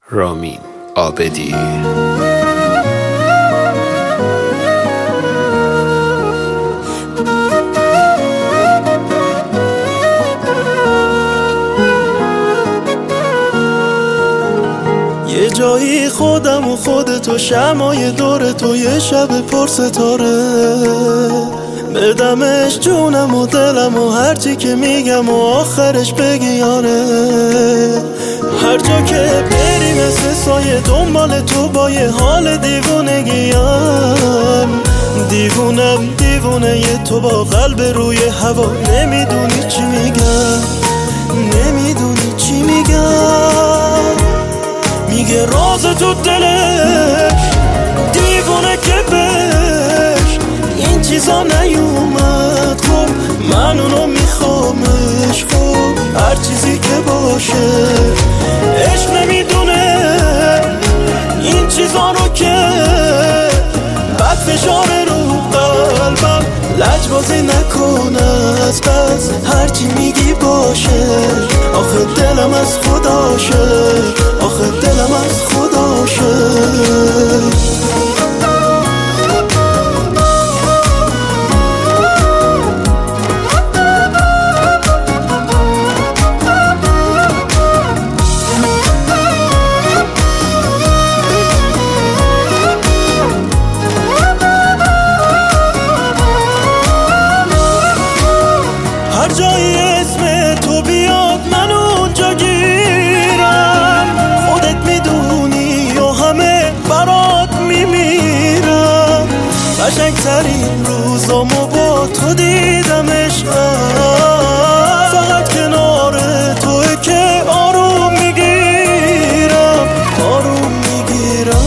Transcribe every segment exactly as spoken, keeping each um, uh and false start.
رامین عابدی. یه جایی خودم و خودتو، شمای دور تو، یه شب پر ستاره، بدمش جونم و دلم و هرچی که میگم و آخرش بگی آره. هر جا که بری مثل سایه دنبال تو، با یه حال دیوونگیم، دیوونم دیوونه یه تو با قلب روی هوا. نمیدونی چی میگم، نمیدونی چی میگم. میگه راز تو دلش دیوونه که بهش این چیزا نیومد. خب من اونو میخوامش، خب هر چیزی که باشه. عشق نمیدونه این چیزا رو که بعد فشار رو قلبم لجبازی نکنه از بس هرچی میگی باشه. آخه دلم از خداشه، آخه دلم از خداشه. هر جایی اسم تو بیاد من اونجا گیرم، خودت میدونی و همه برات میمیرم. قشنگترین روزامو با تو دیدم عشقم، فقط کنار توه که آروم میگیرم، آروم میگیرم.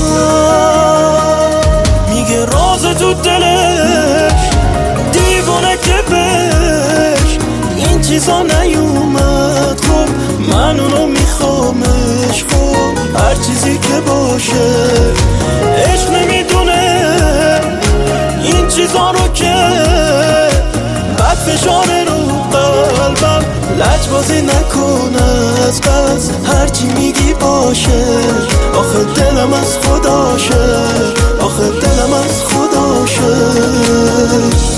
میگه راز تو دلش دیوونه که بهش این چیزا نیومد. خب من اونو میخوامش، خب هر چیزی که باشه. عشق نمیدونه این چیزا رو که بعد فشار رو قلبم لجبازی نکنه از بس هرچی میگی باشه. آخه دلم از خداشه، آخه دلم از خداشه.